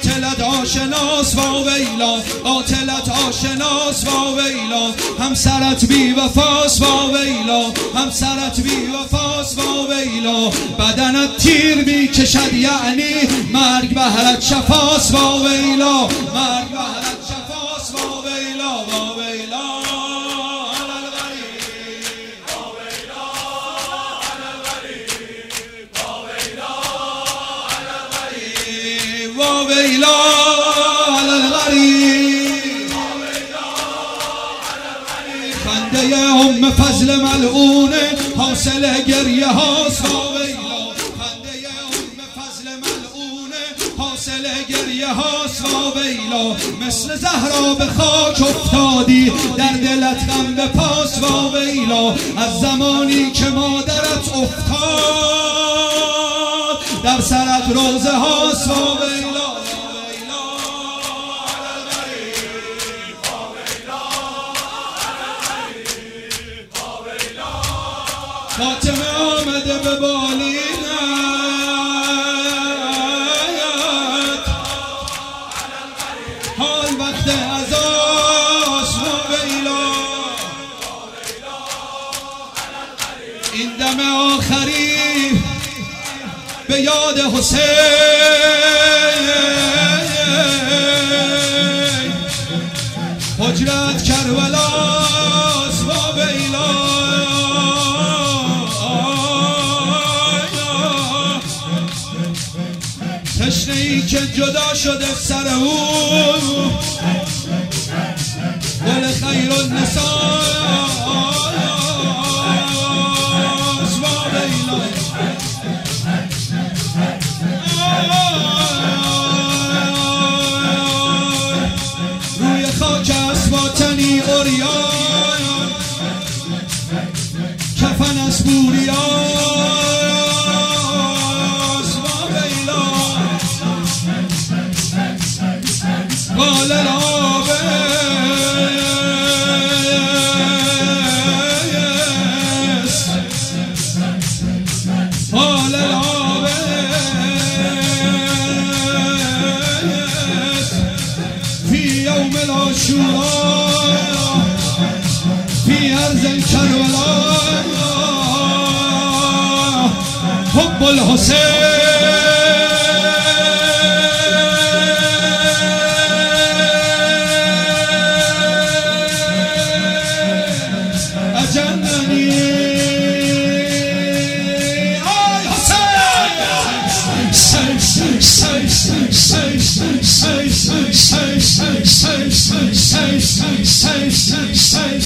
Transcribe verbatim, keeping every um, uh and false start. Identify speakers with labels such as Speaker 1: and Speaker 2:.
Speaker 1: قاتلت آشناس و ویلا، قاتلت آشناس و ویلا، همسرت بی وفاس و ویلا، همسرت بی وفاس و ویلا، بدنت تیر می کشد یعنی مرگ بهرت شفاس و ویلا، مرگ بهرت شفاس و ویلا و ویلا. ويلا على الغريب، خنده ام فضل ملعونه حاصل گریه هاست و ویلا، خنده ام فضل ملعونه حاصل گریه هاست و ویلا، مثل زهرا به خاک افتادی در دلت غم به پاس و ویلا، از زمانی که مادرت افتاد در سرت روزه هاست و ویلا. فاطمه آمده به بالینت، حال وقت عزاست و ویلا، این دم آخری به یاد حسین، حجرت کربلاست و ویلا، تشنه ای که جدا شده سر او، گل خیر النساء و ویلا، روی خاک اسواتنی اوریان، کفن از بوریان قال العابس، قال العابس في يوم العاشوراء في أرض الكربلاء حب الحسين